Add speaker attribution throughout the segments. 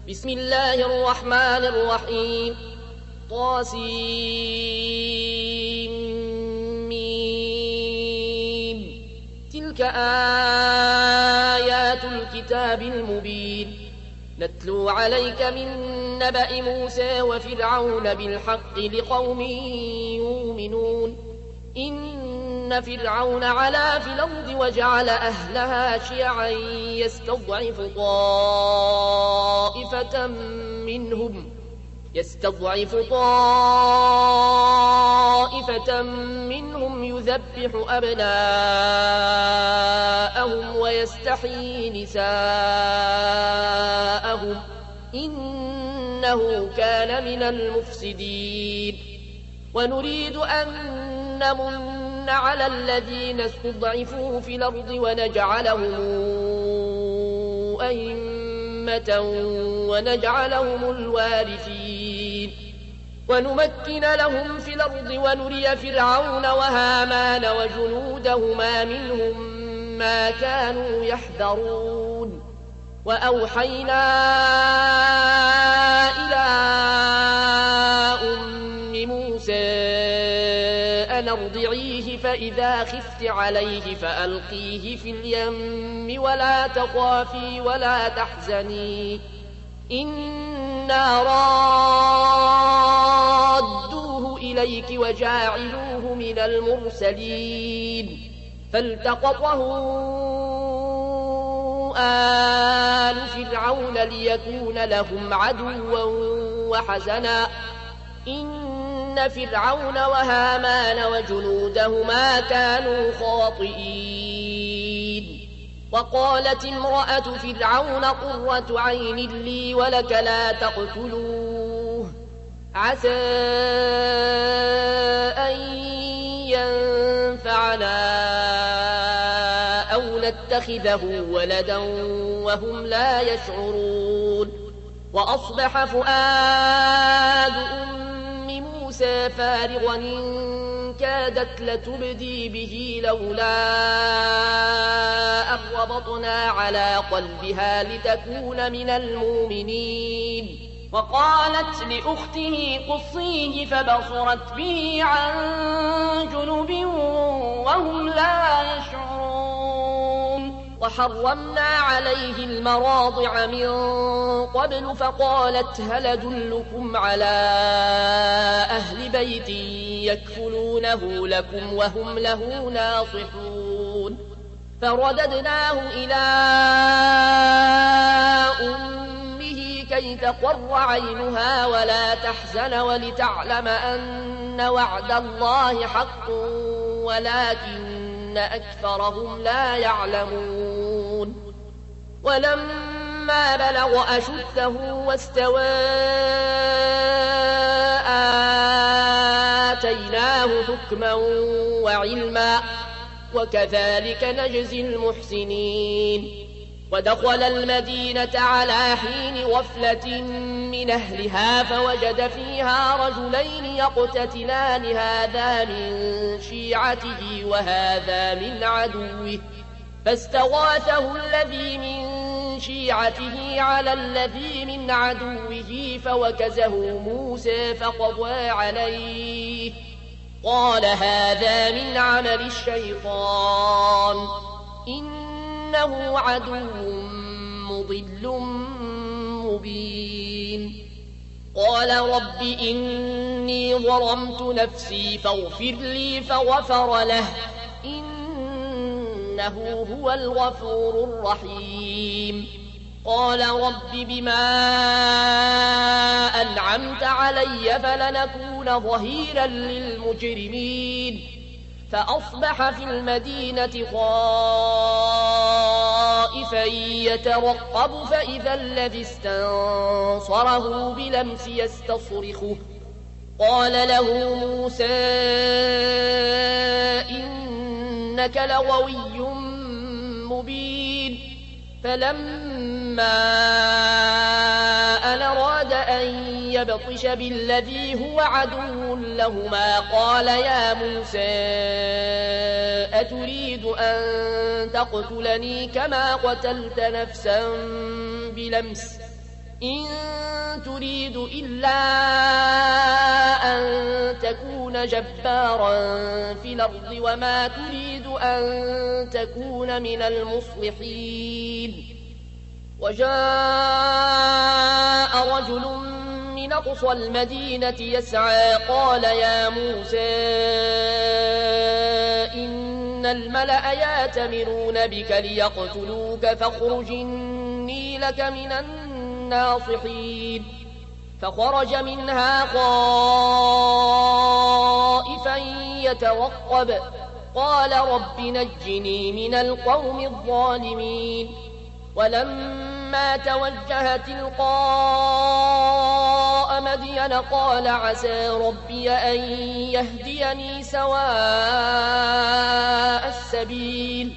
Speaker 1: بسم الله الرحمن الرحيم طاسيم تلك آيات الكتاب المبين نتلو عليك من نبأ موسى وفرعون بالحق لقوم يؤمنون إن فرعون علا في الأرض وجعل أهلها شيعا يستضعف طائفة منهم يذبح أبناءهم ويستحيي نساءهم إنه كان من المفسدين ونريد أن نمن على الذين استضعفوا في الأرض ونجعلهم أئمة ونجعلهم الوارثين ونمكن لهم في الأرض ونري فرعون وهامان وجنودهما منهم ما كانوا يحذرون وأوحينا إلى أم موسى أن ارضعيه فإذا خفت عليه فألقيه في اليم ولا تخافي ولا تحزني إنا رادوه إليك وجاعلوه من المرسلين فالتقطه آل فرعون ليكون لهم عدوا وحزنا إن فرعون وهامان وجنودهما كانوا خاطئين وقالت امرأة فرعون قرة عين لي ولك لا تقتلوه عسى أن ينفعنا أو نتخذه ولدا وهم لا يشعرون وأصبح فؤاد موسى فارغا إن كادت لتبدي به لولا أن ربطنا على قلبها لتكون من المؤمنين وقالت لأخته قصيه فبصرت به عن جنب وهم لا يشعرون وحرمنا عليه المراضع من قبل فقالت هل أدلكم على أهل بيت يكفلونه لكم وهم له ناصحون فرددناه إلى أمه كي تقر عينها ولا تحزن ولتعلم أن وعد الله حق ولكن أكثرهم لا يعلمون ولما بلغ أشده واستوى آتيناه حكما وعلما وكذلك نجزي المحسنين ودخل المدينة على حين غفلة من أهلها فوجد فيها رجلين يقتتلان هذا من شيعته وهذا من عدوه فاستغاثه الذي من شيعته على الذي من عدوه فوكزه موسى فقضى عليه قال هذا من عمل الشيطان إنه عدو مضل مبين قال رب إني ظلمت نفسي فاغفر لي فغفر له إنه هو الغفور الرحيم قال رب بما أنعمت علي فلنكون ظهيرا للمجرمين فأصبح في المدينة خائفا يترقب فإذا الذي استنصره بلمس يستصرخه قال له موسى إنك لغوي مبين فلما أن أراد أن يبطش بالذي هو عدو لهما قال يا موسى أتريد أن تقتلني كما قتلت نفسا بلمس إن تريد إلا أن تكون جبارا في الأرض وما تريد أن تكون من المصلحين. وجاء رجل من أقصى المدينة يسعى قال يا موسى إن الملأ يأتمرون بك ليقتلوك فاخرج إني لك من الناصحين. فخرج منها خائفا يترقب قال رب نجني من القوم الظالمين. ولما توجه تلقاء مدين قال عسى ربي أن يهديني سواء السبيل.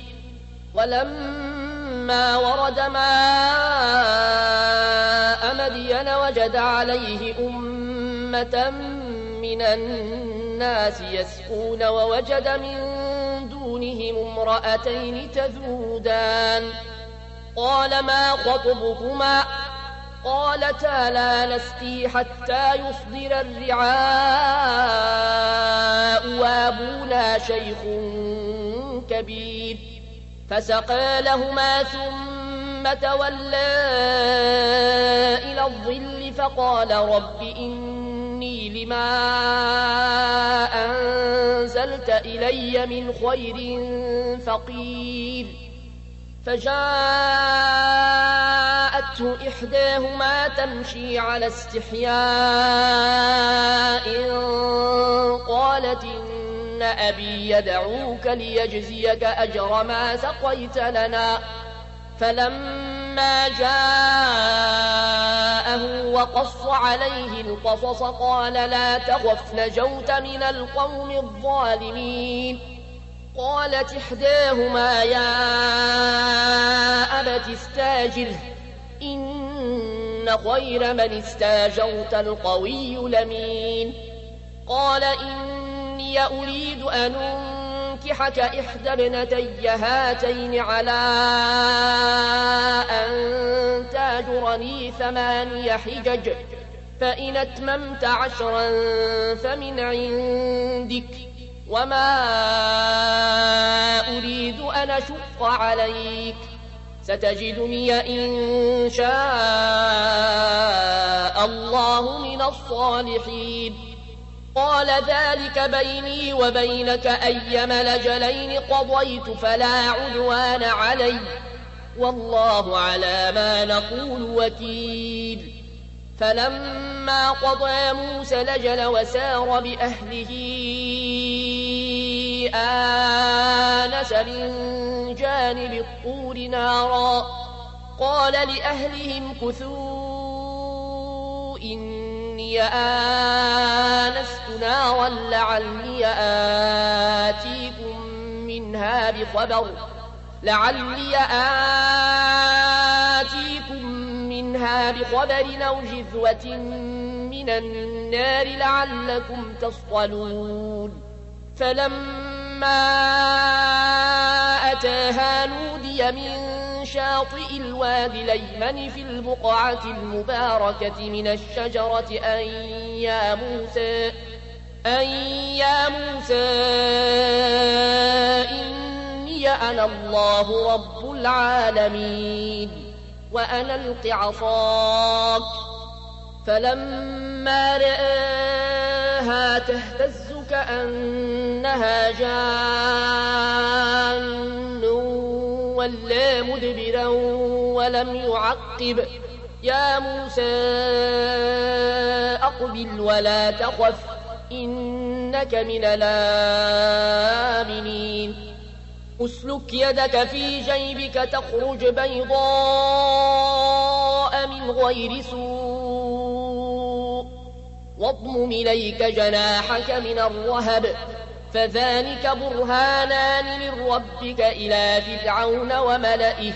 Speaker 1: ولما ورد ماء مدين وجد عليه أمة من الناس يسقون ووجد من دونهم امرأتين تذودان قال ما خطبكما قالتا لا نسقي حتى يصدر الرعاء وابونا شيخ كبير. فسقى لهما ثم تولى إلى الظل فقال رب إني لما أنزلت إلي من خير فقير. فجاءته إحداهما تمشي على استحياء قالت إن أبي يدعوك ليجزيك أجر ما سقيت لنا. فلما جاءه وقص عليه القصص قال لا تخف نجوت من القوم الظالمين. قالت إحداهما يا أبت استاجره إن خير من استاجرت القوي الأمين. قال إني أريد أن أنكحك إحدى ابنتي هاتين على أن تاجرني 8 حجج فإن أتممت 10 فمن عندك وما أريد أن أشق عليك ستجدني إن شاء الله من الصالحين. قال ذلك بيني وبينك أيما الأجلين قضيت فلا عدوان علي والله على ما نقول وكيل. فلما قضى موسى الأجل وسار بأهله آنس من جانب الطور نارا قال لأهلهم كثوا إني آنست نارا لعلي آتيكم منها بخبر أو جذوة من النار لعلكم تصطلون. فلما أتاها نودي من شاطئ الوادي الأيمن في البقعة المباركة من الشجرة أن يا موسى إني أنا الله رب العالمين وأنا ألق عصاك. فلما رآها تهتز كأنها جان ولا مدبرا ولم يعقب يا موسى أقبل ولا تخف إنك من الآمنين. أسلك يدك في جيبك تخرج بيضاء من غير سوء واضمم إليك جناحك من الرهب فذلك برهانان من ربك إلى فرعون وملئه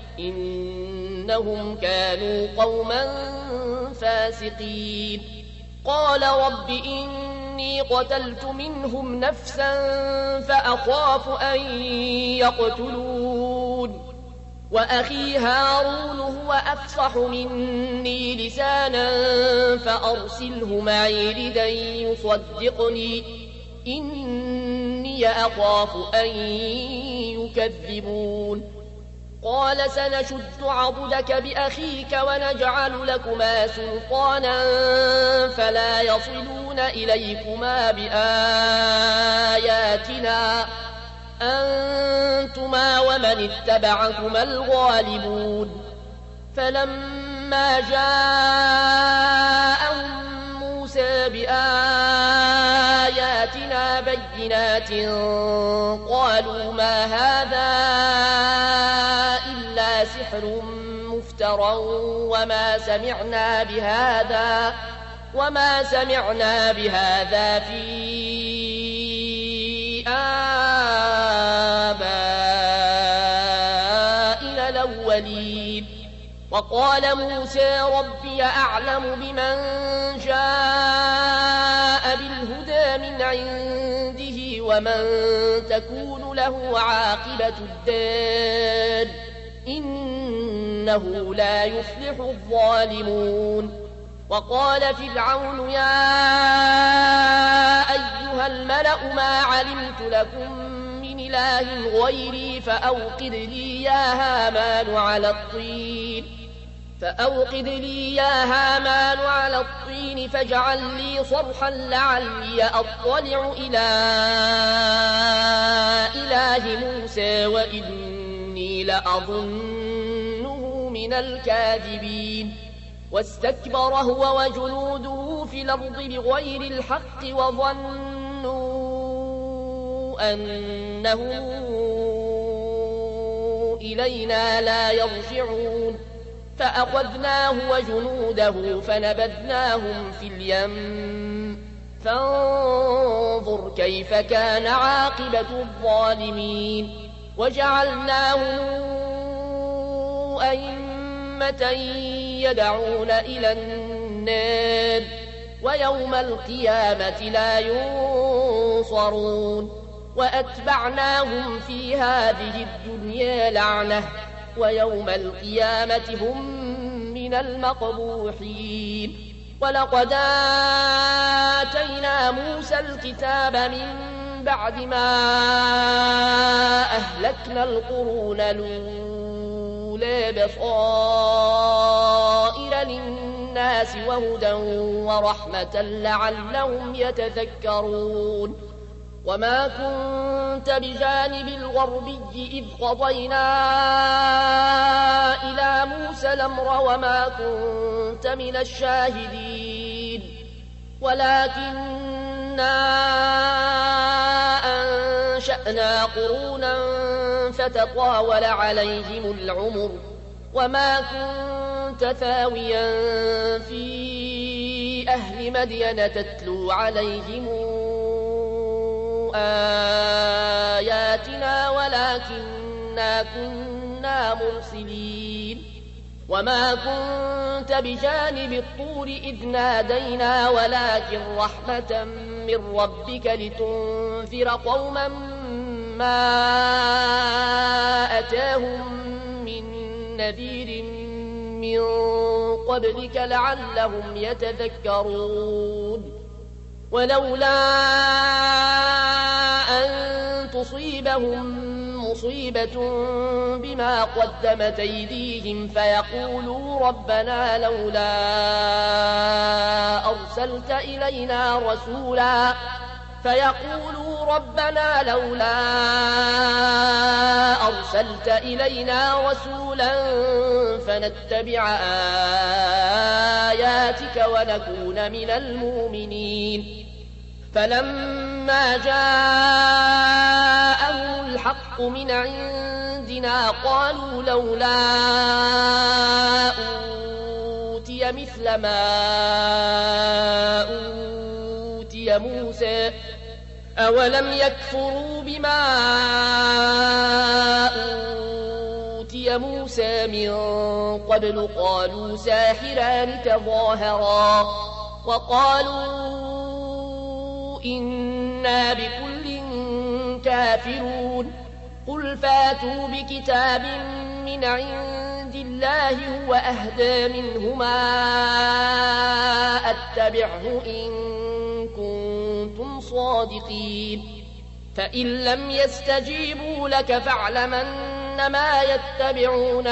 Speaker 1: إنهم كانوا قوما فاسقين. قال رب إني قتلت منهم نفسا فأخاف أن يقتلون وأخي هارون هو أفصح مني لسانا فأرسله معي ردا يصدقني إني أخاف أن يكذبون قال سنشد عضدك بأخيك ونجعل لكما سلطانا فلا يصلون إليكما بآياتنا أنتما ومن اتبعكما الغالبون فلما جاءهم موسى بآياتنا بينات قالوا ما هذا إلا سحر مفترى وما سمعنا بهذا في آبائنا الأولين وقال موسى ربي أعلم بمن جاء بالهدى من عنده ومن تكون له عاقبة الدار إنه لا يفلح الظالمون وقال فرعون يا أيها الملأ ما علمت لكم من إله غيري فأوقد لي يا هامان على الطين فاجعل لي صرحا لعلي أطلع إلى إله موسى وإني لأظنه من الكاذبين واستكبر هو وجنوده في الأرض بغير الحق وظنوا أنه إلينا لا يرجعون فأخذناه وجنوده فنبذناهم في اليم فانظر كيف كان عاقبة الظالمين وجعلناهم أئمة يدعون إلى النار ويوم القيامة لا ينصرون وأتبعناهم في هذه الدنيا لعنة ويوم القيامة هم من المقبوحين ولقد آتينا موسى الكتاب من بعد ما أهلكنا القرون الأولى بصائر للناس وهدى ورحمة لعلهم يتذكرون وما كنت بجانب الغربي إذ قضينا إلى موسى الأمر وما كنت من الشاهدين ولكننا أنشأنا قرونا فتطاول عليهم العمر وما كنت ثاويا في أهل مدين تتلو عليهم آياتنا ولكننا كنا مرسلين وما كنت بجانب الطور إذ نادينا ولكن رحمة من ربك لتنذر قوما ما أتاهم من نذير من قبلك لعلهم يتذكرون ولولا أن تصيبهم مصيبة بما قدمت أيديهم فيقولوا ربنا لولا أرسلت إلينا رسولا فنتبع آياتك ونكون من المؤمنين فلما جاءهم الحق من عندنا قالوا لولا أوتي مثل ما أوتي موسى أولم يكفروا بما أوتي موسى من قبل قالوا ساحران تظاهرا وقالوا إنا بكل كافرون قل فاتوا بكتاب من من عند الله هو أهدى منهما أتبعه إن كنتم صادقين فإن لم يستجيبوا لك فاعلم أنما يتبعون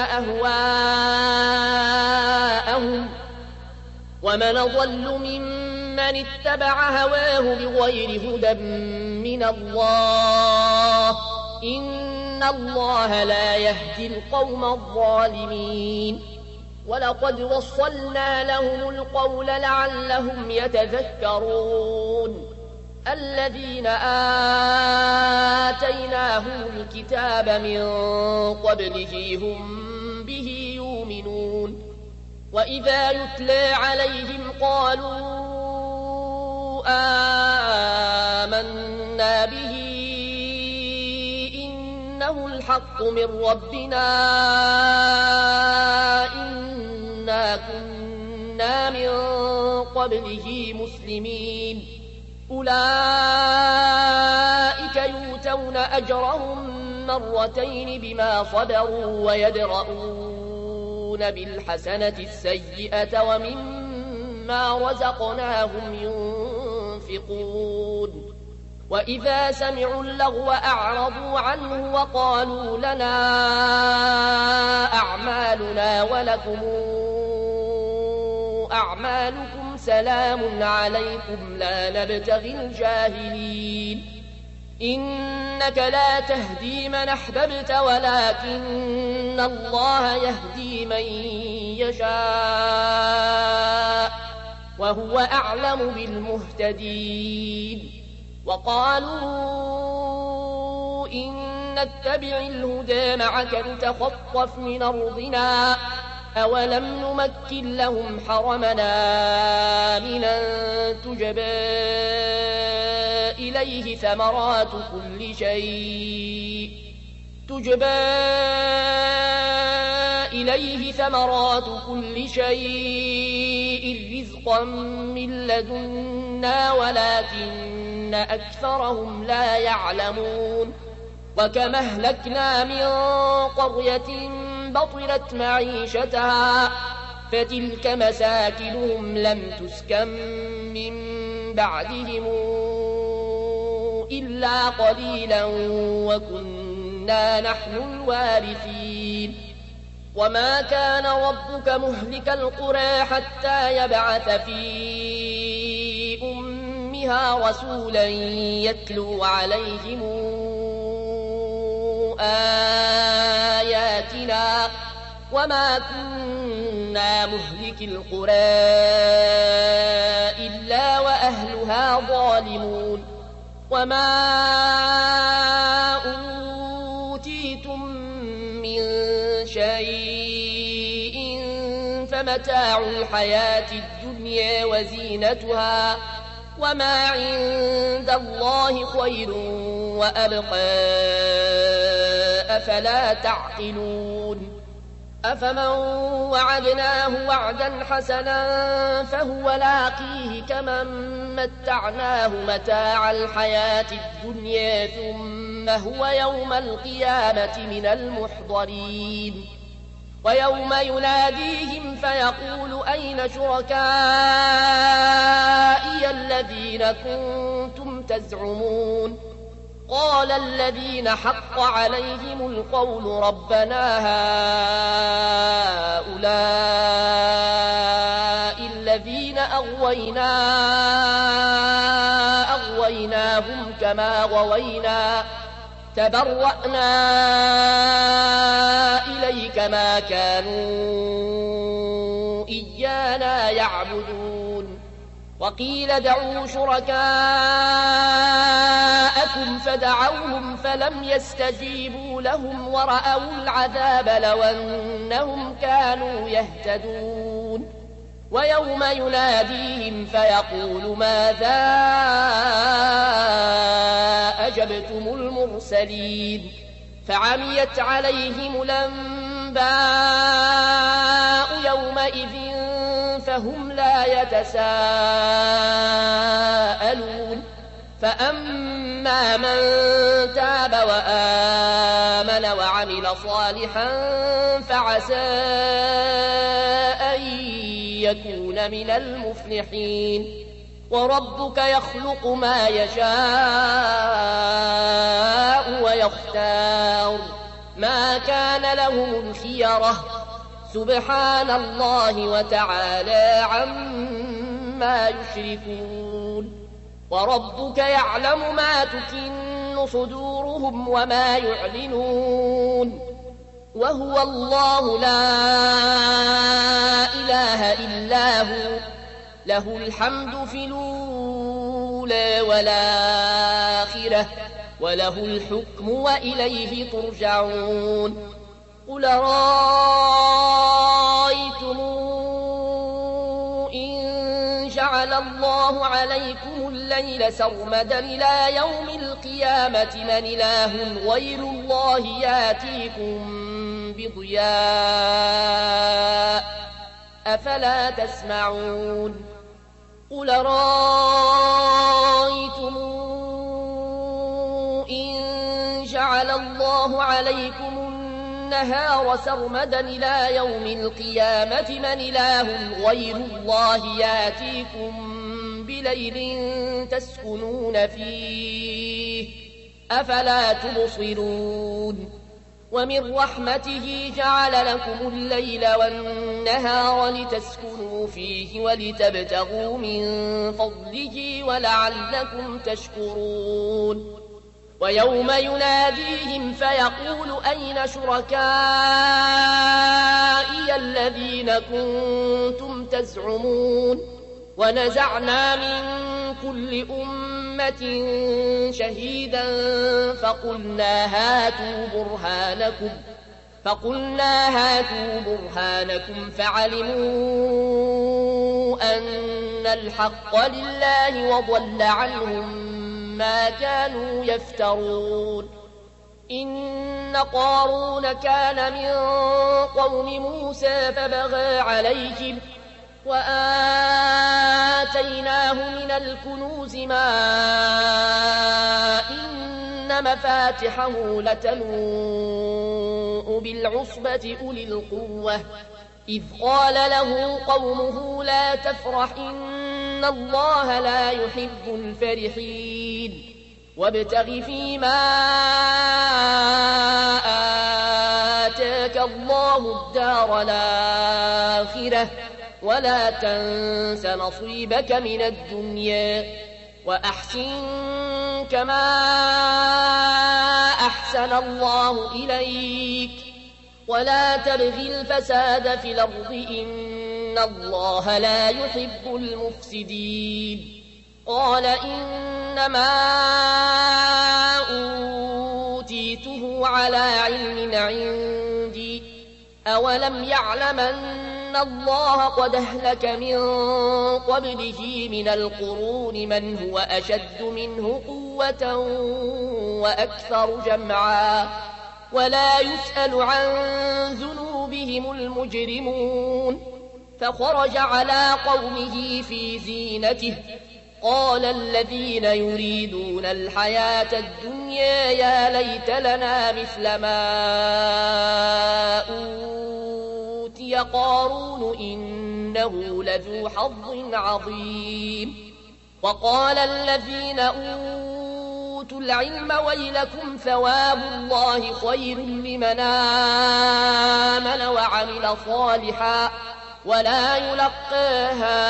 Speaker 1: أهواءهم ومن ضل ممن اتبع هواه بغير هدى من الله إن الله لا يهدي القوم الظالمين ولقد وصلنا لهم القول لعلهم يتذكرون الذين آتيناهم الكتاب من قبله هم به يؤمنون وإذا يتلى عليهم قالوا آمنا به إنه الحق من ربنا إنا كنا من قبله مسلمين أولئك يؤتون أجرهم مرتين بما صبروا ويدرؤون بالحسنة السيئة ومما رزقناهم ينفقون وإذا سمعوا اللغو أعرضوا عنه وقالوا لنا أعمالنا ولكم أعمالكم سلام عليكم لا نبتغي الجاهلين إنك لا تهدي من أحببت ولكن الله يهدي من يشاء وهو أعلم بالمهتدين وقالوا إن نتبع الهدى معك نتخطف من أرضنا أولم نمكن لهم حرمنا آمنا تجبى إليه ثمرات كل شيء رزقا من لدنا ولكن أكثرهم لا يعلمون وكما أهلكنا من قرية بطرت معيشتها فتلك مساكنهم لم تسكن من بعدهم إلا قليلا وكنا نحن الوارثين وما كان ربك مهلك القرى حتى يبعث في أمها رسولا يتلو عليهم آياتنا وما كنا مهلك القرى إلا وأهلها ظالمون وما أوتيتم من شيء فمتاع الحياة الدنيا وزينتها وما عند الله خير وأبقى أفلا تعقلون أفمن وعدناه وعدا حسنا فهو لاقيه كمن متعناه متاع الحياة الدنيا ثم هو يوم القيامة من المحضرين ويوم يناديهم فيقول أين شركائي الذين كنتم تزعمون قال الذين حق عليهم القول ربنا هؤلاء الذين أغويناهم كما غوينا تبرأنا إليك ما كانوا إيانا يعبدون وقيل دعوا شركاءكم فدعوهم فلم يستجيبوا لهم ورأوا العذاب لو أنهم كانوا يهتدون ويوم يناديهم فيقول ماذا أجبتم المرسلين فعميت عليهم الأنباء يومئذ فهم لا يتساءلون فأما من تاب وآمن وعمل صالحا فعسى أن يكون من المفلحين وربك يخلق ما يشاء ويختار ما كان لهم الخيرة سبحان الله وتعالى عما يشركون وربك يعلم ما تكن صدورهم وما يعلنون وهو الله لا إله إلا هو له الحمد في الأولى والآخرة وله الحكم وإليه ترجعون قل رأيتم إن جعل الله عليكم الليل سرمدا إلى يوم القيامة من إله غير الله ياتيكم بضياء أفلا تسمعون قل رأيتم إن جعل الله عليكم النهار سرمدا إلى يوم القيامة من إله غير الله ياتيكم بليل تسكنون فيه أفلا تبصرون ومن رحمته جعل لكم الليل والنهار لتسكنوا فيه ولتبتغوا من فضله ولعلكم تشكرون ويوم يناديهم فيقول أين شركائي الذين كنتم تزعمون ونزعنا من كل أمة شهيدا فقلنا هاتوا برهانكم فعلموا أن الحق لله وضل عنهم ما كانوا يفترون إن قارون كان من قوم موسى فبغى عليهم وآتيناه من الكنوز ما إن مفاتحه لتنوء بالعصبة أولي القوة إذ قال له قومه لا تفرح إن الله لا يحب الفرحين وابتغ فيما آتاك الله الدار الآخرة ولا تنس نصيبك من الدنيا وأحسن كما أحسن الله إليك ولا تبغ الفساد في الأرض إن الله لا يحب المفسدين قال إنما أوتيته على علم عندي أولم يعلم أن الله قد أهلك من قبله من القرون من هو أشد منه قوة وأكثر جمعا ولا يسأل عن ذنوبهم المجرمون فخرج على قومه في زينته قال الذين يريدون الحياة الدنيا يا ليت لنا مثل ما أوتي قارون إنه لذو حظ عظيم وقال الذين أوتوا العلم ويلكم ثواب الله خير لمن آمن وعمل صالحا ولا يلقاها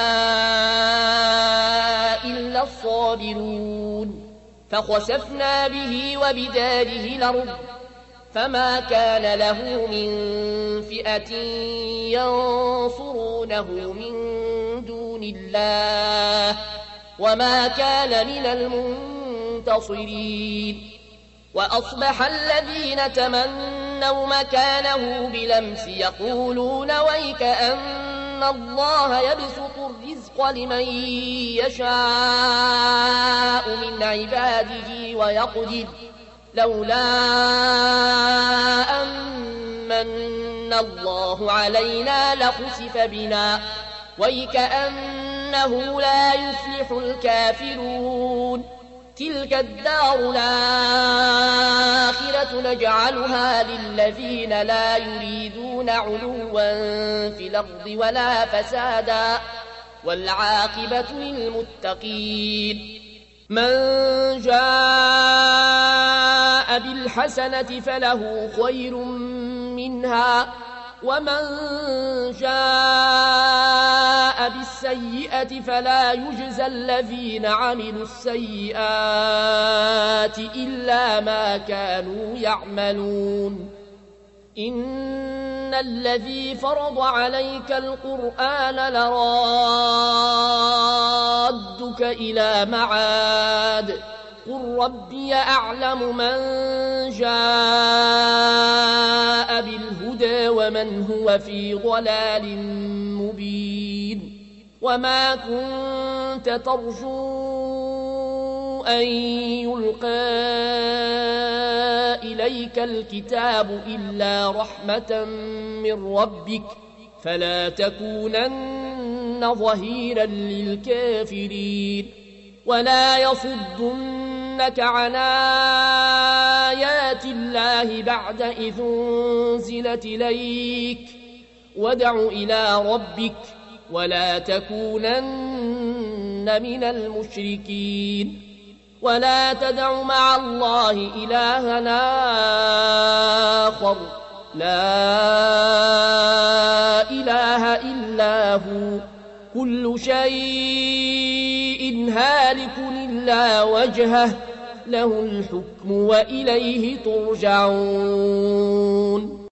Speaker 1: إلا الصابرون فخسفنا به وبداره الأرض فما كان له من فئة ينصرونه من دون الله وما كان من المنتصرين وأصبح الذين تمنوا مكانه بلمس يقولون ويك أن الله يبسط الرزق لمن يشاء من عباده ويقدر لولا أمن الله علينا لخسف بنا ويك أنه لا يفلح الكافرون تلك الدار الآخرة نجعلها للذين لا يريدون علوا في الأرض ولا فسادا والعاقبة للمتقين من جاء بالحسنة فله خير منها ومن جاء بالسيئة فلا يجزى الذين عملوا السيئات إلا ما كانوا يعملون إن الذي فرض عليك القرآن لرادك إلى معاد قل ربي أعلم من جاء بالهدى ومن هو في ضلال مبين وما كنت ترجو أن يلقى إليك الكتاب إلا رحمة من ربك فلا تكونن ظهيرا للكافرين ولا يصدنك عن آيات الله بعد إذ أنزلت إليك وادع إلى ربك ولا تكونن من المشركين ولا تدع مع الله إلهنا آخر لا إله إلا هو كل شيء هالك إلا وجهه له الحكم وإليه ترجعون